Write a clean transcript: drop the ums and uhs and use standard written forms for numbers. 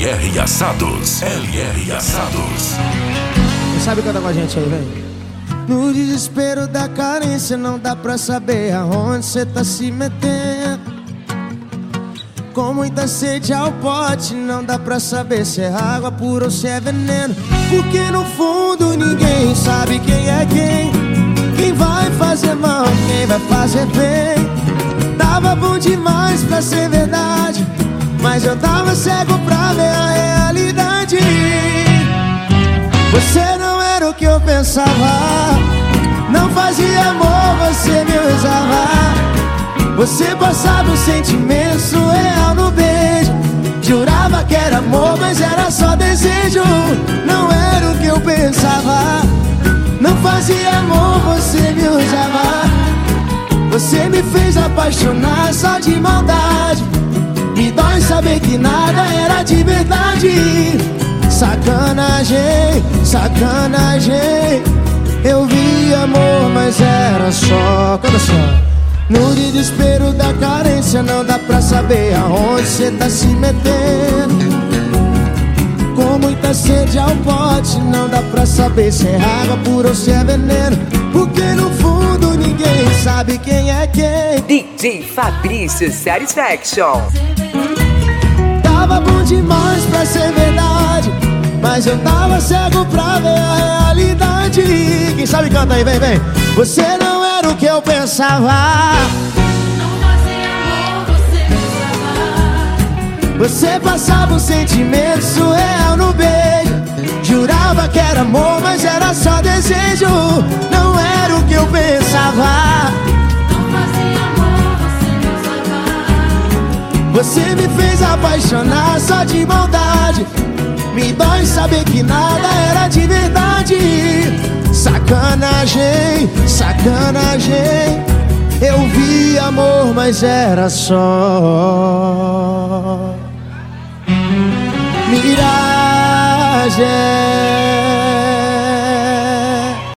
LR Assados. LR Assados. Quem sabe cantar com a gente aí, vem. No desespero da carência não dá pra saber aonde cê tá se metendo. Com muita sede ao pote não dá pra saber se é água pura ou se é veneno. Porque no fundo ninguém sabe quem é quem. Quem vai fazer mal, quem vai fazer bem. Tava bom demais pra ser verdade, mas eu tava cego pra ver a realidade. Você não era o que eu pensava, não fazia amor, você me usava. Você passava um sentimento surreal no beijo. Jurava que era amor, mas era só desejo. Não era o que eu pensava, não fazia amor, você me usava. Você me fez apaixonar só de maldade. Me dói saber que nada era de verdade. Sacanagem, sacanagem. Eu vi amor, mas era só. Canta só. No desespero da carência não dá pra saber aonde cê tá se metendo. Com muita sede ao pote não dá pra saber se é água pura ou se é veneno. Porque no fundo ninguém sabe quem é quem. DJ Fabrício Satisfaction. Tava bom demais pra ser verdade, mas eu tava cego pra ver a realidade. Quem sabe canta aí, vem, vem. Você não era o que eu pensava, não fazia amor, você me usava. você passava um sentimento surreal no beijo. Jurava que era amor, mas era só desejo. Não era o que eu pensava, Não fazia amor, você me usava. você me fez apaixonar só de maldade. Me dói saber que nada era de verdade. Sacanagem, sacanagem. Eu vi amor, mas era só miragem.